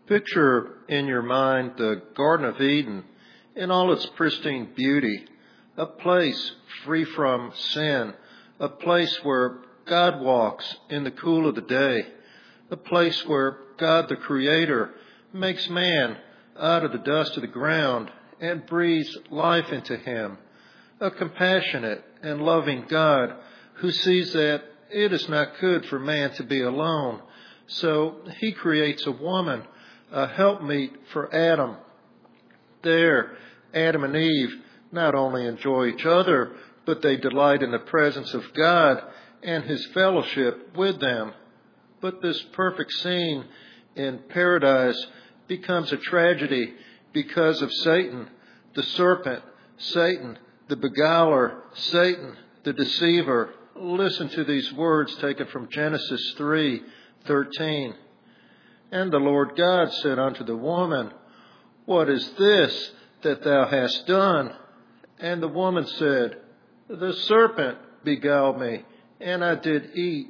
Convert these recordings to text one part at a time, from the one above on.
Picture in your mind the Garden of Eden in all its pristine beauty, a place free from sin, a place where God walks in the cool of the day, a place where God the Creator makes man out of the dust of the ground and breathes life into him, a compassionate and loving God who sees that it is not good for man to be alone, so he creates a woman, a helpmeet for Adam. There, Adam and Eve not only enjoy each other, but they delight in the presence of God and his fellowship with them. But this perfect scene in paradise becomes a tragedy because of Satan, the serpent, Satan, the beguiler, Satan, the deceiver. Listen to these words taken from Genesis 3:13. And the Lord God said unto the woman, What is this that thou hast done? And the woman said, The serpent beguiled me, and I did eat.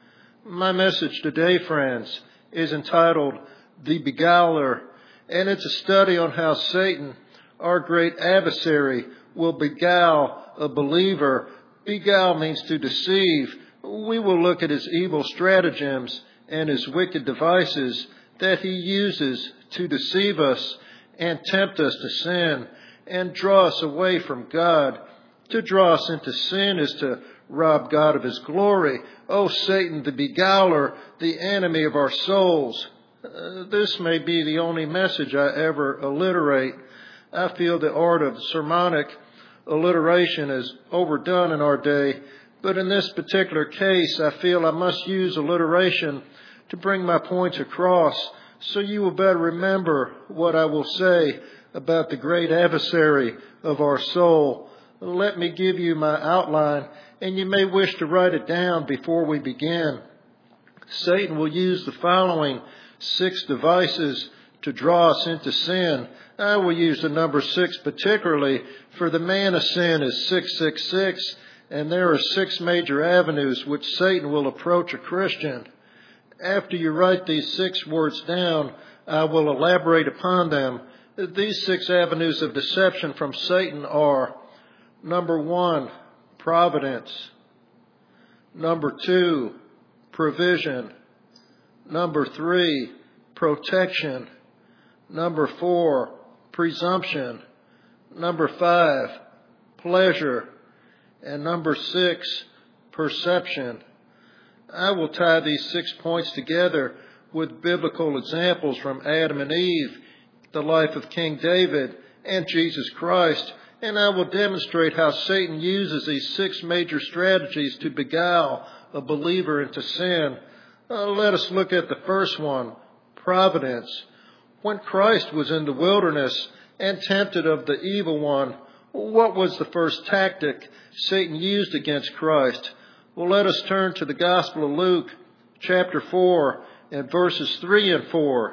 My message today, friends, is entitled The Beguiler, and it's a study on how Satan, our great adversary, will beguile a believer. Beguile means to deceive. We will look at his evil stratagems and his wicked devices that he uses to deceive us and tempt us to sin and draw us away from God. To draw us into sin is to rob God of his glory. Oh, Satan, the beguiler, the enemy of our souls. This may be the only message I ever alliterate. I feel the art of sermonic alliteration is overdone in our day, but in this particular case, I feel I must use alliteration to bring my points across, so you will better remember what I will say about the great adversary of our soul. Let me give you my outline, and you may wish to write it down before we begin. Satan will use the following 6 devices to draw us into sin. I will use the number 6 particularly, for the man of sin is 666, and there are 6 major avenues which Satan will approach a Christian. After you write these 6 words down, I will elaborate upon them. These 6 avenues of deception from Satan are: number 1, providence; number 2, provision; number 3, protection; number 4, presumption; number 5, pleasure; and number 6, perception. I will tie these 6 points together with biblical examples from Adam and Eve, the life of King David, and Jesus Christ, and I will demonstrate how Satan uses these 6 major strategies to beguile a believer into sin. Let us look at the first one, providence. When Christ was in the wilderness and tempted of the evil one, what was the first tactic Satan used against Christ? Well, let us turn to the Gospel of Luke, chapter 4, and verses 3 and 4.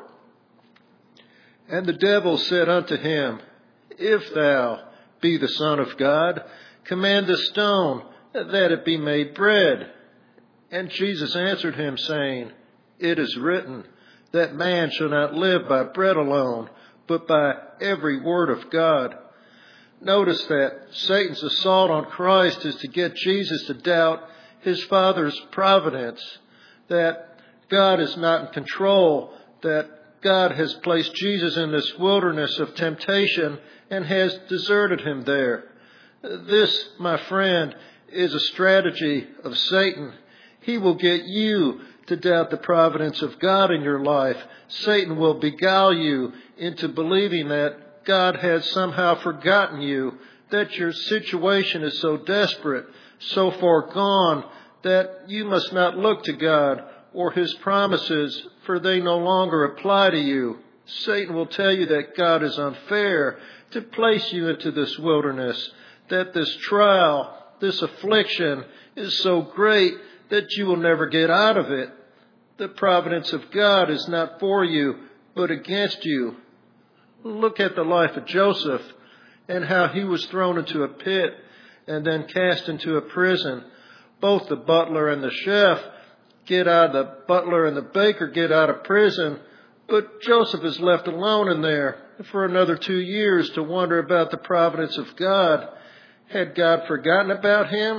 And the devil said unto him, If thou be the Son of God, command this stone that it be made bread. And Jesus answered him, saying, It is written, that man shall not live by bread alone, but by every word of God. Notice that Satan's assault on Christ is to get Jesus to doubt his Father's providence, that God is not in control, that God has placed Jesus in this wilderness of temptation and has deserted him there. This, my friend, is a strategy of Satan. He will get you to doubt the providence of God in your life. Satan will beguile you into believing that God has somehow forgotten you, that your situation is so desperate, so far gone, that you must not look to God or his promises, for they no longer apply to you. Satan will tell you that God is unfair to place you into this wilderness, that this trial, this affliction is so great that you will never get out of it. The providence of God is not for you, but against you. Look at the life of Joseph and how he was thrown into a pit and then cast into a prison. Both the butler and the chef get out, the butler and the baker get out of prison, But Joseph is left alone in there for another 2 years to wonder about the providence of God. Had God forgotten about him?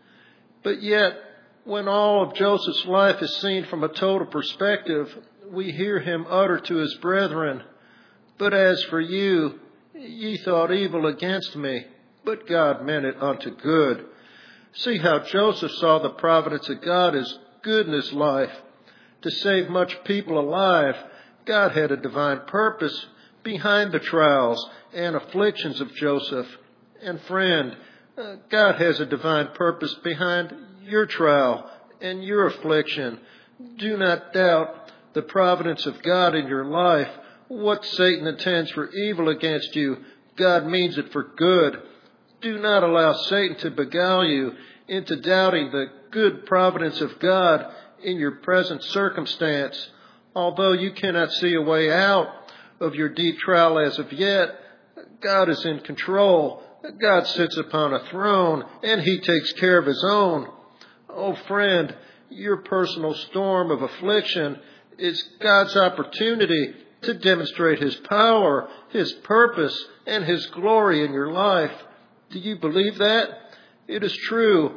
But yet, when all of Joseph's life is seen from a total perspective, we hear him utter to his brethren, "But as for you, ye thought evil against me, but God meant it unto good." See how Joseph saw the providence of God as good in his life. To save much people alive, God had a divine purpose behind the trials and afflictions of Joseph. And friend, God has a divine purpose behind your trial and your affliction. Do not doubt the providence of God in your life. What Satan intends for evil against you, God means it for good. Do not allow Satan to beguile you into doubting the good providence of God in your present circumstance. Although you cannot see a way out of your deep trial as of yet, God is in control. God sits upon a throne, and he takes care of his own. Oh, friend, your personal storm of affliction is God's opportunity to demonstrate his power, his purpose, and his glory in your life. Do you believe that? It is true.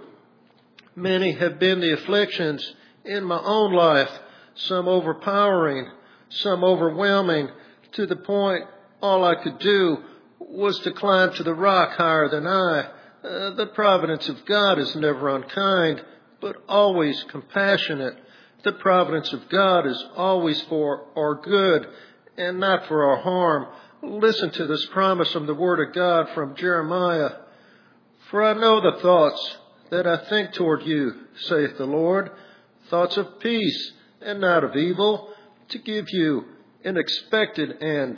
Many have been the afflictions in my own life, some overpowering, some overwhelming, to the point all I could do was to climb to the rock higher than I. The providence of God is never unkind, but always compassionate. The providence of God is always for our good and not for our harm. Listen to this promise from the Word of God from Jeremiah. "For I know the thoughts that I think toward you, saith the Lord, thoughts of peace and not of evil, to give you an expected end."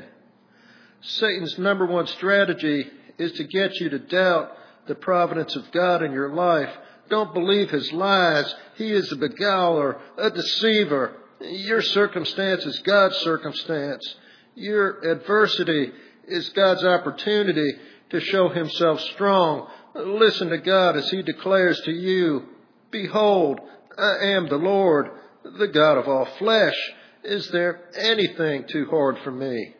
Satan's number one strategy is to get you to doubt the providence of God in your life. Don't believe his lies. He is a beguiler, a deceiver. Your circumstance is God's circumstance. Your adversity is God's opportunity to show himself strong. Listen to God as he declares to you, "Behold, I am the Lord, the God of all flesh. Is there anything too hard for me?"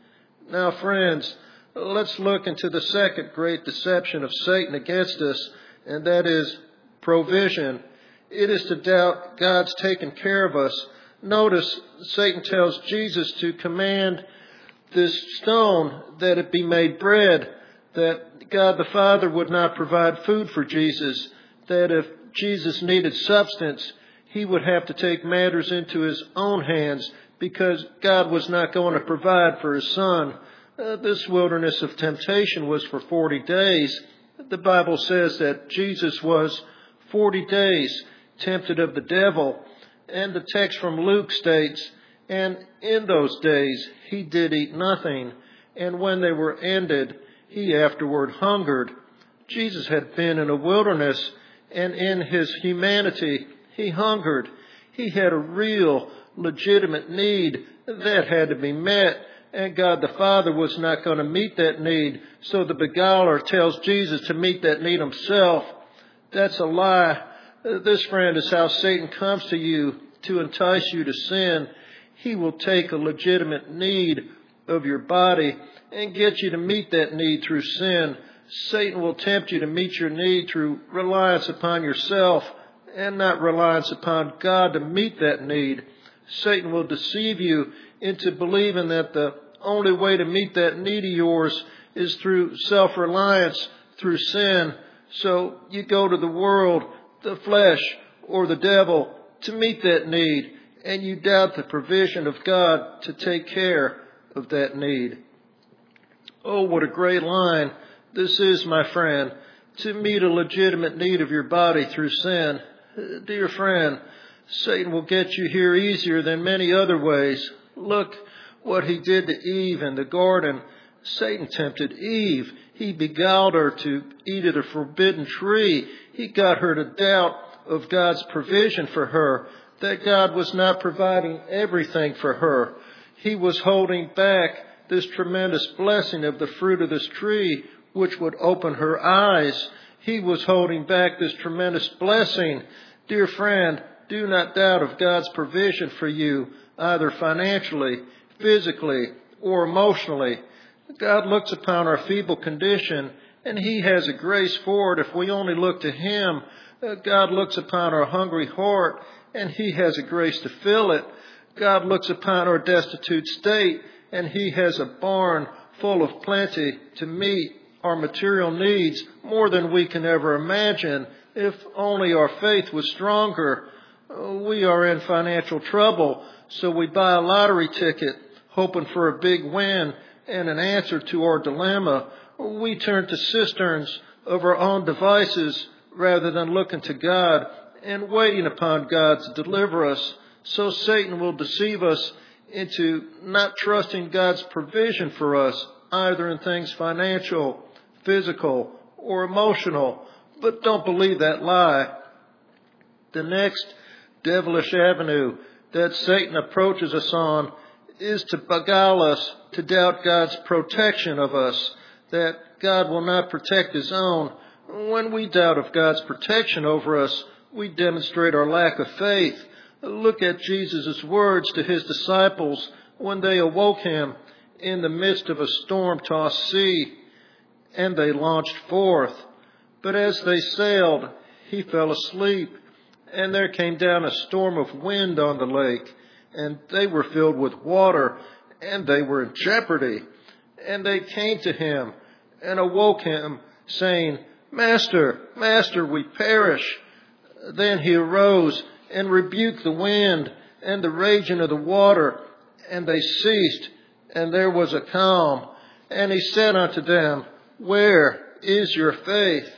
Now, friends, let's look into the second great deception of Satan against us, and that is provision. It is to doubt God's taken care of us. Notice Satan tells Jesus to command this stone that it be made bread, that God the Father would not provide food for Jesus, that if Jesus needed substance, he would have to take matters into his own hands because God was not going to provide for his son. This wilderness of temptation was for 40 days. The Bible says that Jesus was 40 days tempted of the devil. And the text from Luke states, "And in those days he did eat nothing, and when they were ended, he afterward hungered." Jesus had been in a wilderness, and in his humanity, he hungered. He had a real, legitimate need that had to be met, and God the Father was not going to meet that need. So the beguiler tells Jesus to meet that need himself. That's a lie. This, friend, is how Satan comes to you to entice you to sin. He will take a legitimate need of your body and get you to meet that need through sin. Satan will tempt you to meet your need through reliance upon yourself and not reliance upon God to meet that need. Satan will deceive you into believing that the only way to meet that need of yours is through self-reliance, through sin. So you go to the world, the flesh, or the devil to meet that need, and you doubt the provision of God to take care of that need. Oh, what a great line this is, my friend, to meet a legitimate need of your body through sin. Dear friend, Satan will get you here easier than many other ways. Look what he did to Eve in the garden. Satan tempted Eve. He beguiled her to eat of the forbidden tree. He got her to doubt of God's provision for her, that God was not providing everything for her. He was holding back this tremendous blessing of the fruit of this tree, which would open her eyes. He was holding back this tremendous blessing. Dear friend, do not doubt of God's provision for you. either financially, physically, or emotionally. God looks upon our feeble condition, and He has a grace for it if we only look to Him. God looks upon our hungry heart, and He has a grace to fill it. God looks upon our destitute state, and He has a barn full of plenty to meet our material needs more than we can ever imagine. If only our faith was stronger. We are in financial trouble, so we buy a lottery ticket, hoping for a big win and an answer to our dilemma. We turn to cisterns of our own devices rather than looking to God and waiting upon God to deliver us. So Satan will deceive us into not trusting God's provision for us, either in things financial, physical, or emotional. But don't believe that lie. The next devilish avenue that Satan approaches us on is to beguile us to doubt God's protection of us, that God will not protect His own. When we doubt of God's protection over us, we demonstrate our lack of faith. Look at Jesus' words to His disciples when they awoke Him in the midst of a storm-tossed sea, and they launched forth. But as they sailed, He fell asleep, and there came down a storm of wind on the lake, and they were filled with water, and they were in jeopardy. And they came to Him and awoke Him, saying, Master, Master, we perish. Then He arose and rebuked the wind and the raging of the water, and they ceased, and there was a calm. And He said unto them, Where is your faith?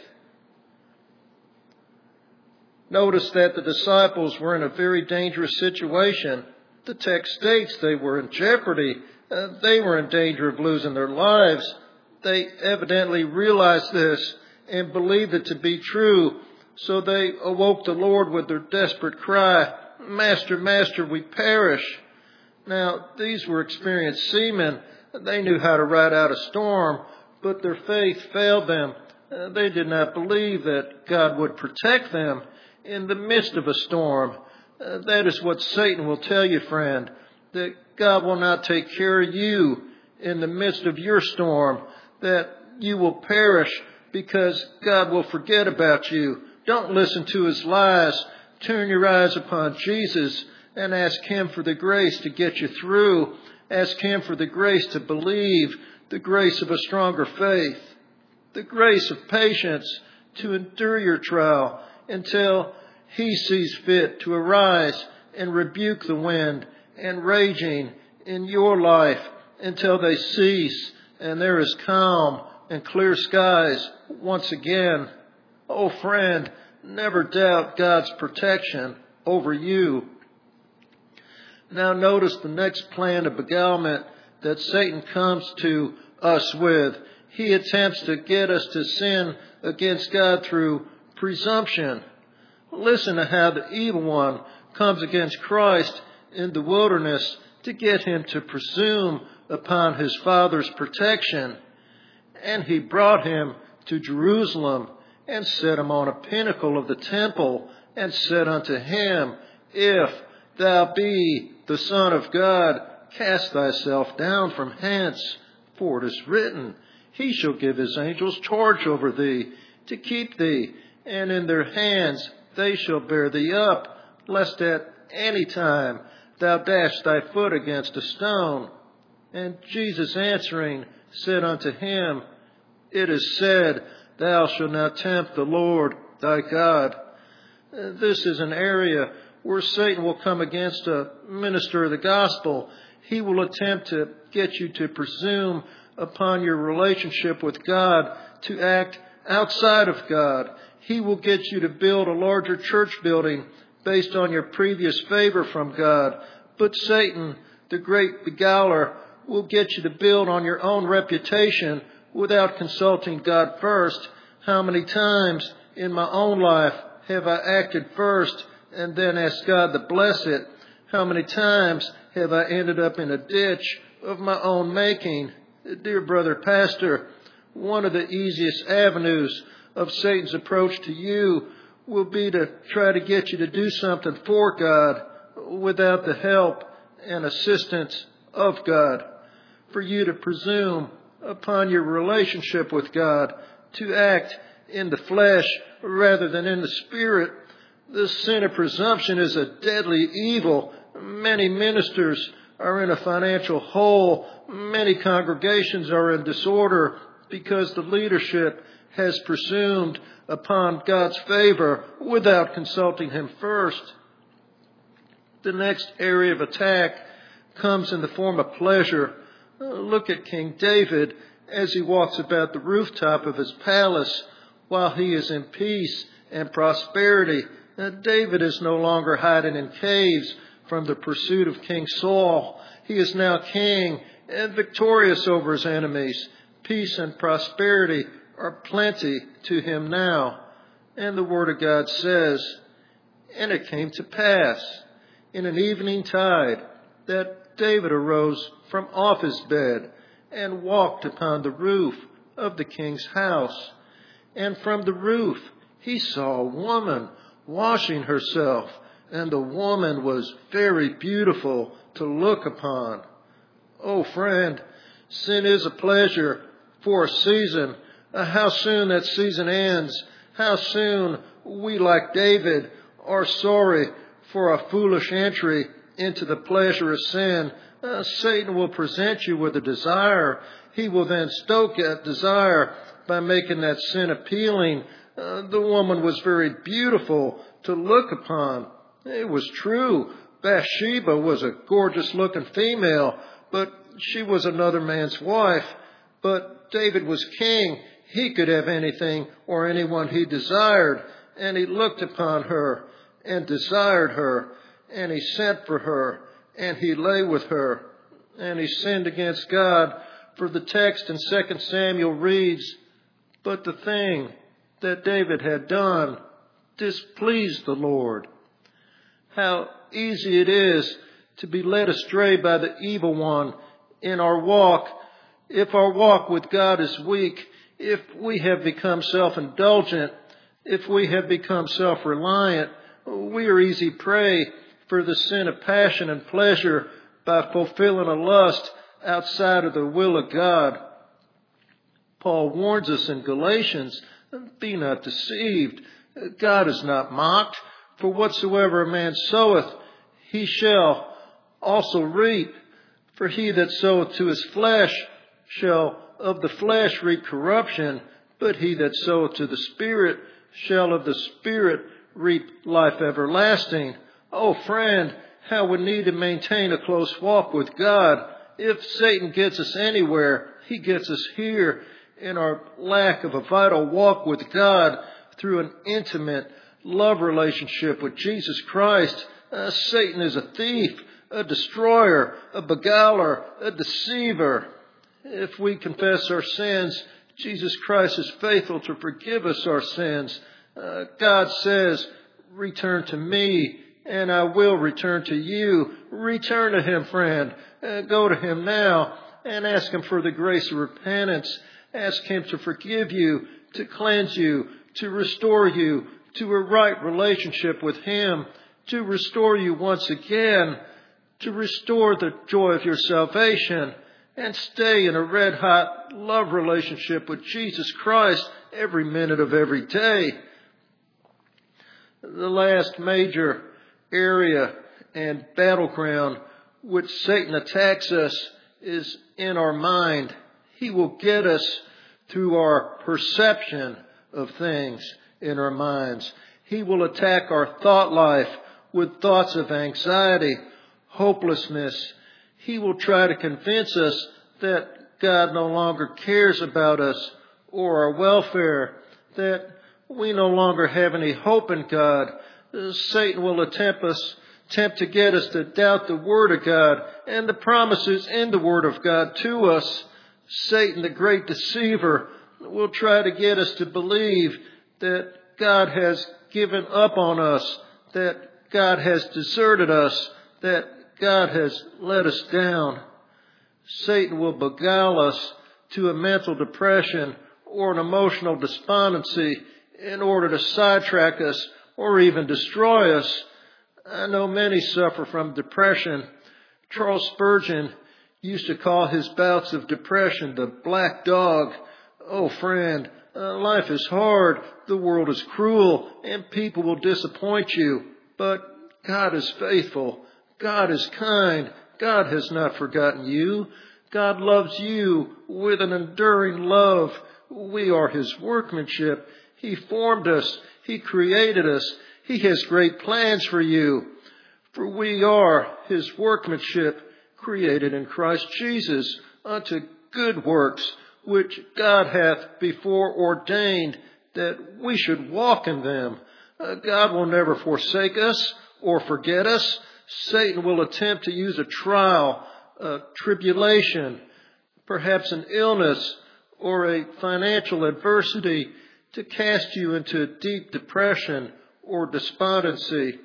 Notice that the disciples were in a very dangerous situation. The text states they were in jeopardy. They were in danger of losing their lives. They evidently realized this and believed it to be true. So they awoke the Lord with their desperate cry, Master, Master, we perish. Now, these were experienced seamen. They knew how to ride out a storm, but their faith failed them. They did not believe that God would protect them in the midst of a storm. That is what Satan will tell you, friend, that God will not take care of you in the midst of your storm, that you will perish because God will forget about you. Don't listen to his lies. Turn your eyes upon Jesus and ask Him for the grace to get you through. Ask Him for the grace to believe, the grace of a stronger faith, the grace of patience to endure your trial until He sees fit to arise and rebuke the wind and raging in your life until they cease and there is calm and clear skies once again. Oh, friend, never doubt God's protection over you. Now notice the next plan of beguilement that Satan comes to us with. He attempts to get us to sin against God through presumption. Listen to how the evil one comes against Christ in the wilderness to get Him to presume upon His Father's protection. And he brought Him to Jerusalem and set Him on a pinnacle of the temple and said unto Him, If thou be the Son of God, cast thyself down from hence, for it is written, He shall give His angels charge over thee, to keep thee, and in their hands they shall bear thee up, lest at any time thou dash thy foot against a stone. And Jesus answering said unto him, It is said, Thou shalt not tempt the Lord thy God. This is an area where Satan will come against a minister of the gospel. He will attempt to get you to presume upon your relationship with God, to act outside of God. He will get you to build a larger church building based on your previous favor from God. But Satan, the great beguiler, will get you to build on your own reputation without consulting God first. How many times in my own life have I acted first and then asked God to bless it? How many times have I ended up in a ditch of my own making? Dear brother pastor, one of the easiest avenues of Satan's approach to you will be to try to get you to do something for God without the help and assistance of God, for you to presume upon your relationship with God, to act in the flesh rather than in the Spirit. This sin of presumption is a deadly evil. Many ministers are in a financial hole. Many congregations are in disorder because the leadership has presumed upon God's favor without consulting Him first. The next area of attack comes in the form of pleasure. Look at King David as he walks about the rooftop of his palace while he is in peace and prosperity. David is no longer hiding in caves from the pursuit of King Saul. He is now king and victorious over his enemies. Peace and prosperity are plenty to him now. And the Word of God says, "And it came to pass in an evening tide that David arose from off his bed and walked upon the roof of the king's house. And from the roof he saw a woman washing herself, and the woman was very beautiful to look upon." Oh, friend, sin is a pleasure for a season. How soon that season ends, how soon we, like David, are sorry for a foolish entry into the pleasure of sin. Satan will present you with a desire. He will then stoke that desire by making that sin appealing. The woman was very beautiful to look upon. It was true. Bathsheba was a gorgeous-looking female, but she was another man's wife. But David was king. He could have anything or anyone he desired, and he looked upon her and desired her, and he sent for her, and he lay with her, and he sinned against God. For the text in 2 Samuel reads, "But the thing that David had done displeased the Lord." How easy it is to be led astray by the evil one in our walk. If our walk with God is weak, if we have become self-indulgent, if we have become self-reliant, we are easy prey for the sin of passion and pleasure by fulfilling a lust outside of the will of God. Paul warns us in Galatians, "Be not deceived. God is not mocked. For whatsoever a man soweth, he shall also reap. For he that soweth to his flesh shall of the flesh reap corruption, but he that soweth to the Spirit shall of the Spirit reap life everlasting." Oh, friend, how we need to maintain a close walk with God. If Satan gets us anywhere, he gets us here in our lack of a vital walk with God through an intimate love relationship with Jesus Christ. Satan is a thief, a destroyer, a beguiler, a deceiver. If we confess our sins, Jesus Christ is faithful to forgive us our sins. God says, "Return to me, and I will return to you." Return to Him, friend. Go to Him now and ask Him for the grace of repentance. Ask Him to forgive you, to cleanse you, to restore you to a right relationship with Him, to restore you once again, to restore the joy of your salvation, and stay in a red-hot love relationship with Jesus Christ every minute of every day. The last major area and battleground which Satan attacks us is in our mind. He will get us through our perception of things in our minds. He will attack our thought life with thoughts of anxiety, hopelessness. He will try to convince us that God no longer cares about us or our welfare, that we no longer have any hope in God. Satan will attempt to get us to doubt the Word of God and the promises in the Word of God to us. Satan, the great deceiver, will try to get us to believe that God has given up on us, that God has deserted us, that God has let us down. Satan will beguile us to a mental depression or an emotional despondency in order to sidetrack us or even destroy us. I know many suffer from depression. Charles Spurgeon used to call his bouts of depression the black dog. Oh, friend, life is hard, the world is cruel, and people will disappoint you. But God is faithful. God is kind. God has not forgotten you. God loves you with an enduring love. We are His workmanship. He formed us. He created us. He has great plans for you. For we are His workmanship, created in Christ Jesus unto good works, which God hath before ordained that we should walk in them. God will never forsake us or forget us. Satan will attempt to use a trial, a tribulation, perhaps an illness or a financial adversity to cast you into deep depression or despondency.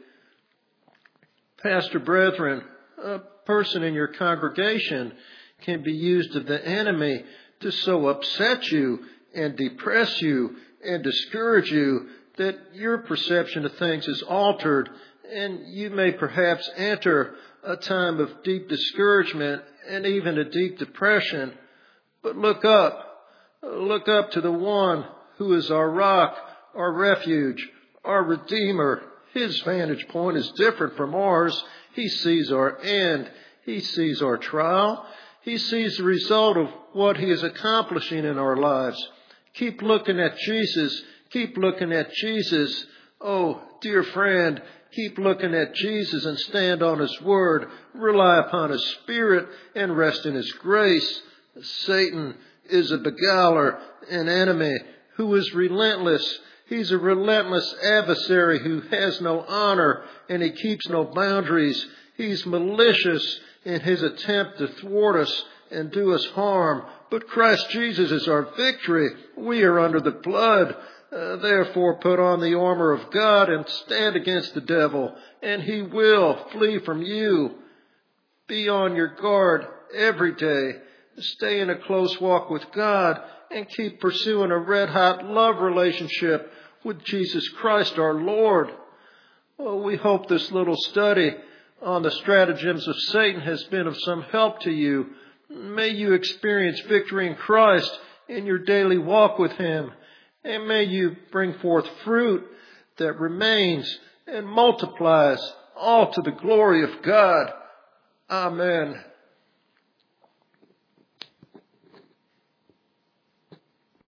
Pastor brethren, a person in your congregation can be used of the enemy to so upset you and depress you and discourage you that your perception of things is altered, and you may perhaps enter a time of deep discouragement and even a deep depression. But look up to the one who is our rock, our refuge, our Redeemer. His vantage point is different from ours. He sees our end. He sees our trial. He sees the result of what He is accomplishing in our lives. Keep looking at Jesus. Keep looking at Jesus. Oh, dear friend, keep looking at Jesus and stand on His word. Rely upon His Spirit and rest in His grace. Satan is a beguiler, an enemy who is relentless. He's a relentless adversary who has no honor and he keeps no boundaries. He's malicious in his attempt to thwart us and do us harm. But Christ Jesus is our victory. We are under the blood. Therefore, put on the armor of God and stand against the devil, and he will flee from you. Be on your guard every day. Stay in a close walk with God and keep pursuing a red-hot love relationship with Jesus Christ our Lord. Oh, we hope this little study on the stratagems of Satan has been of some help to you. May you experience victory in Christ in your daily walk with Him. And may you bring forth fruit that remains and multiplies, all to the glory of God. Amen.